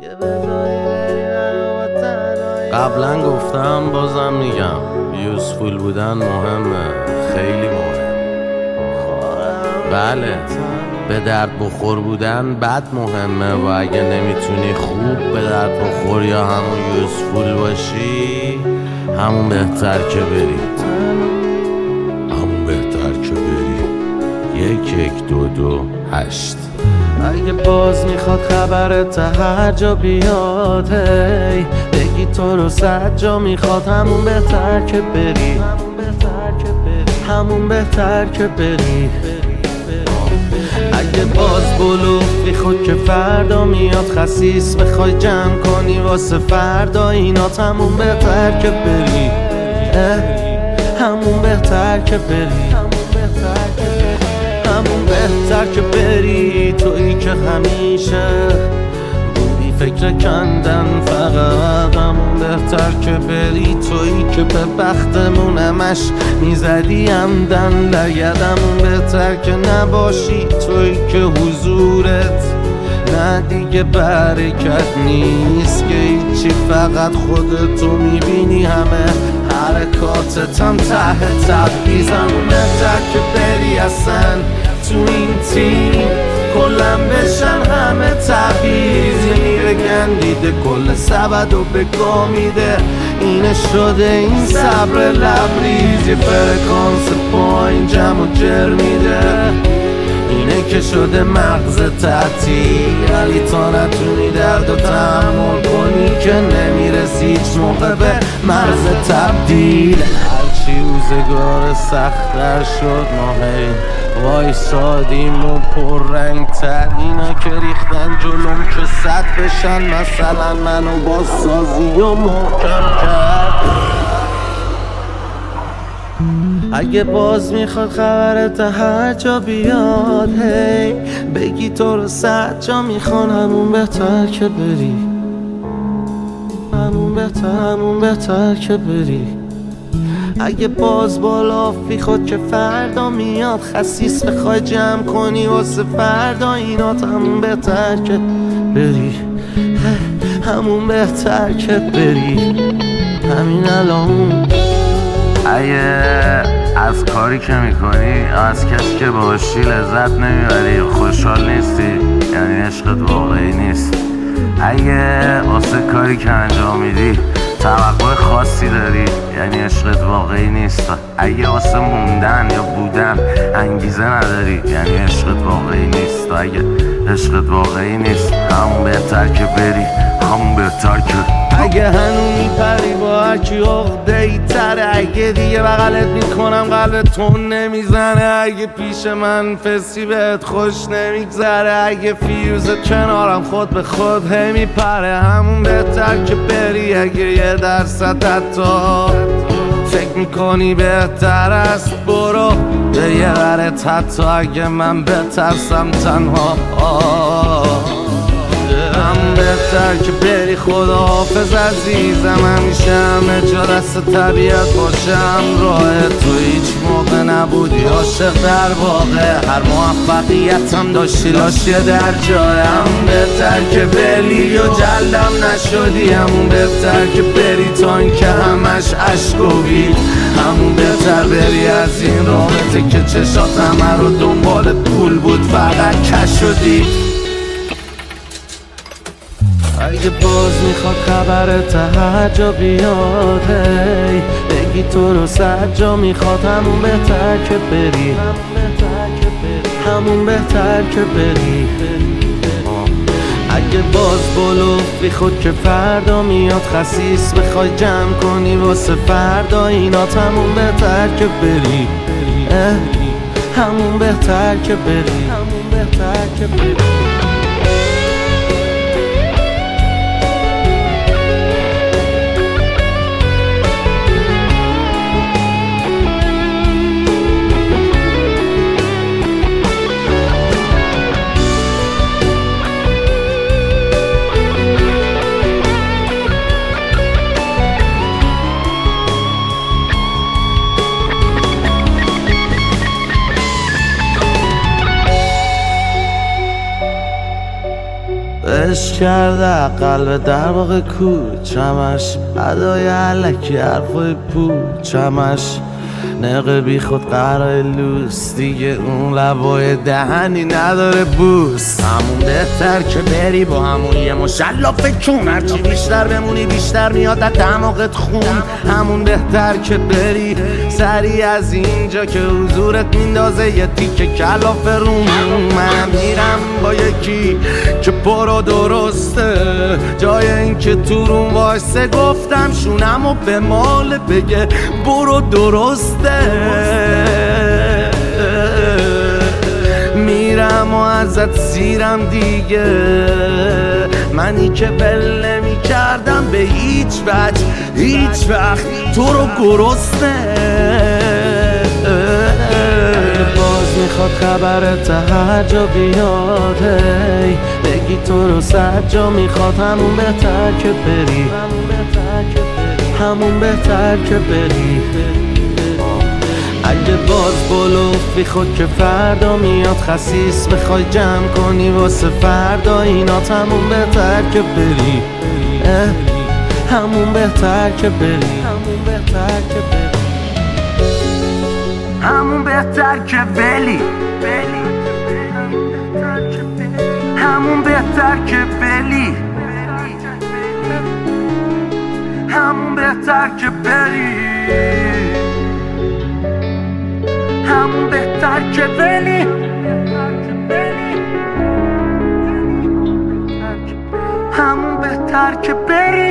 قبلا گفتم بازم میگم یوزفول بودن مهمه، خیلی مهم. بله، به درد بخور بودن بد مهمه و اگه نمیتونی خوب به درد بخور یا همون یوزفول باشی، همون بهتر که بری. یک دو دو هشت. اگه باز میخواد خبرت هر جا بیاد، هی بگی تو رو 100 جا میخواد، همون بهتر که بری، همون بهتر که بری. اگه باز بلوفی خود که فردا میاد، خسیس بخوای جمع کنی واسه فردا اینات، همون بهتر که بری، همون بهتر که بری، همون بهتر که بری. تویی که همیشه بودی فکر کندن فقط، همون بهتر که بری. تویی که به بختمون همش میزدی عمدن لگد، همون بهتر که نباشی. تویی که حضورت نه دیگه برکت نیست، که هیچی فقط خودتو میبینی، همه حرکاتت هم ته تبعیض. همون بهتر که بری اصلا تو این تیم کلم بشن همه تبعیض، یعنی بگن دیده کل سبد و بگاه میده، اینه شده این صبر لبریز. یه فرکانس پایین جمع و جر میده، اینه که شده مغز تعطیل. ولی تا نتونی درد و تحمل کنی که نمیرسی هیچ موقع به مرز تبدیل. هرچی روزگار سخت‌تر شد ما هی وایسادیم و پررنگ تر، اینا که ریختن جلوم که صد بشن، مثلا منو با سازی و محکم کرد. اگه باز میخواد خبرت هر جا بیاد، هی بگی تو رو 100 جا میخوان، همون بهتر که بری، همون بهتر که بری. اگه باز بالافی خود که فردا میاد، خسیس بخوای جمع کنی واسه فردا اینات، همون بهتر که بری، همون بهتر که بری، همین الان. اگه از کاری که میکنی از کسی که باشی لذت نمیبری، خوشحال نیستی، یعنی عشقت واقعی نیست. اگه واسه کاری که انجام میدی توقع خاصی داری، یعنی عشقت واقعی نیست. اگه واسه موندن یا بودن انگیزه نداری، یعنی عشقت واقعی نیست. اگه عشقت واقعی نیست، همون بهتر که بری، همون بهتر که. اگه هنو میپری با هرکی عقده‌ای تره، اگه دیگه بغلت میکنم قلبت تون نمیزنه، اگه پیش من فسی بهت خوش نمیگذره، اگه فیوزت کنارم خود به خود هی میپره، همون بهتر که بری. اگه 1% حتی فکر میکنی بهتر است، برو به یه ورت، حتی اگه من بترسم تنها. هم بهتر که بری، خداحافظ عزیزم، همیشه همه جا دست طبیعت باشم. راه تو هیچ موقع نبودی عاشق در واقع، هر موفقیتم داشتی لاشیه در جای. هم بهتر که بری و جلدم نشدی، همون بهتر که بری تا این که همش عشق و بید، همون بهتر بری از این رابطه که چشات همه رو دنبال پول بود فقط کش شدی. اگه باز میخواد خبرت هر جا بیاد، هی بگی تو رو 100 جا میخواد، همون بهتر که بری، همون بهتر که بری. اگه باز بلوفی خود که فردا میاد، خسیس بخوای جمع کنی واسه فردا اینات، همون بهتر که بری، همون بهتر که بری، همون بهتر که بری. عشق کرده قلب در واقع کوچمش ادای علکی حرفای پوچمش نقه بی خود قرار لوس دیگه اون لبای دهنی نداره بوس همون بهتر که بری با همون یه مشلافه کن هرچی بیشتر بمونی بیشتر میاد در دماغت خون همون بهتر که بری سری از اینجا که حضورت میندازه یه تیکه کلاف روم منم میرم با یکی که برو درسته جای این که تو روم وایسه گفتم شونم و به مال بگه برو درسته میرم و ازت سیرم دیگه منی که ول نمی کردم به هیچ وجه هیچ وقت تو رو گرسنه باز میخواد خبرت هر جا بیاد هی بگی تو رو صد جا میخواد همون بهتر که بری همون بهتر که بری اگه باز بلوفی خود که فردا میاد خسیس بخوای جمع کنی واسه فردا اینات همون بهتر که بری همون بهتر که بری همون بهتر که بری همون بهتر که بلی همون بهتر که بلی همون بهتر که بری همون بهتر که بلی همون بهتر که بری